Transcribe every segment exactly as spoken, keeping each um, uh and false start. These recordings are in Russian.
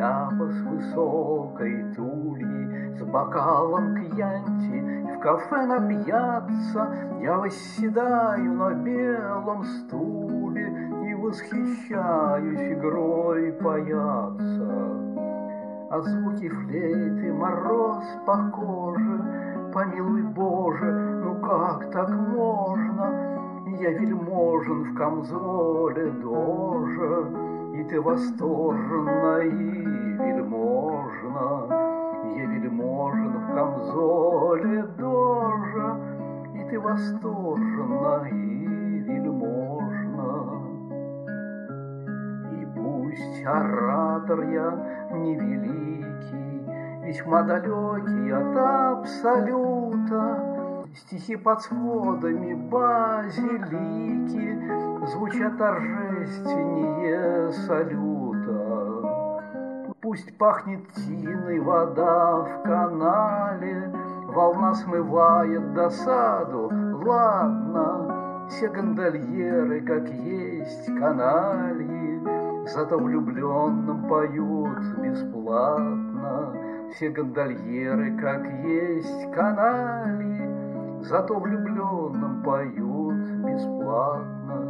шляпа с высокой тульей, с бокалом кьянти, в кафе на пьяцца я восседаю на белом стуле и восхищаюсь игрой паяца. А звуки флейты, мороз по коже, помилуй Боже, ну как так можно? Я вельможен в камзоле дожа, и ты восторженно и вельможна. Я вельможен в камзоле дожа, и ты восторженно и вельможна. И пусть оратор я невеликий, весьма далекий от абсолюта, стихи под сводами базилики звучат торжественнее салюта. Пусть пахнет тиной вода в канале, волна смывает досаду, ладно, все гондольеры, как есть, канальи, зато влюбленным поют бесплатно. Все гондольеры, как есть, канальи, зато влюбленным поют бесплатно.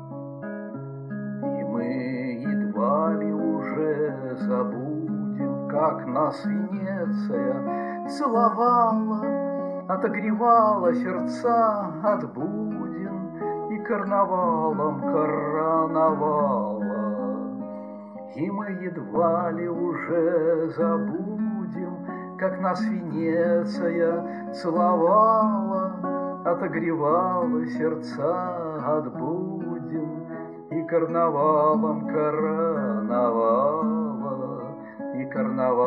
И мы едва ли уже забудем, как нас Венеция целовала, отогревала сердца от буден и карнавалом короновала. И мы едва ли уже забудем, как нас Венеция целовала, отогревала сердца от буден и карнавалом короновала, и карнавалом